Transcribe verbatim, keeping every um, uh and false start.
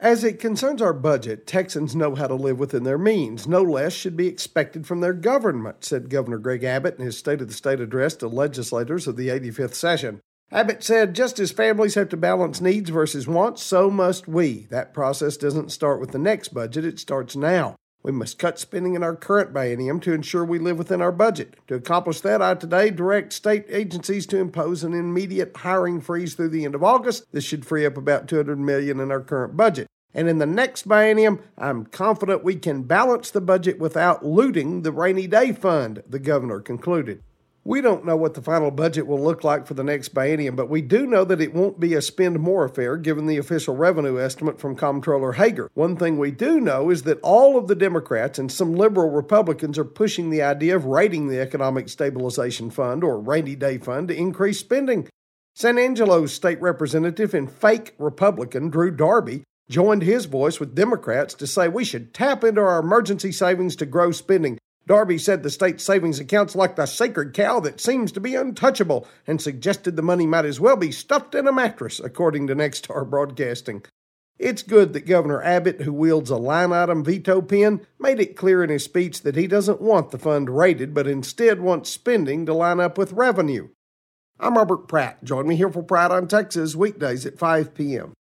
As it concerns our budget, Texans know how to live within their means. No less should be expected from their government, said Governor Greg Abbott in his State of the State address to legislators of the eighty-fifth session. Abbott said, just as families have to balance needs versus wants, so must we. That process doesn't start with the next budget, it starts now. We must cut spending in our current biennium to ensure we live within our budget. To accomplish that, I today direct state agencies to impose an immediate hiring freeze through the end of August. This should free up about two hundred million dollars in our current budget. And in the next biennium, I'm confident we can balance the budget without looting the rainy day fund, the governor concluded. We don't know what the final budget will look like for the next biennium, but we do know that it won't be a spend more affair given the official revenue estimate from Comptroller Hager. One thing we do know is that all of the Democrats and some liberal Republicans are pushing the idea of raiding the Economic Stabilization Fund or Rainy Day Fund to increase spending. San Angelo's state representative and fake Republican Drew Darby joined his voice with Democrats to say we should tap into our emergency savings to grow spending. Darby said the state's savings account's like the sacred cow that seems to be untouchable and suggested the money might as well be stuffed in a mattress, according to Nexstar Broadcasting. It's good that Governor Abbott, who wields a line-item veto pen, made it clear in his speech that he doesn't want the fund raided, but instead wants spending to line up with revenue. I'm Robert Pratt. Join me here for Pride on Texas, weekdays at five p.m.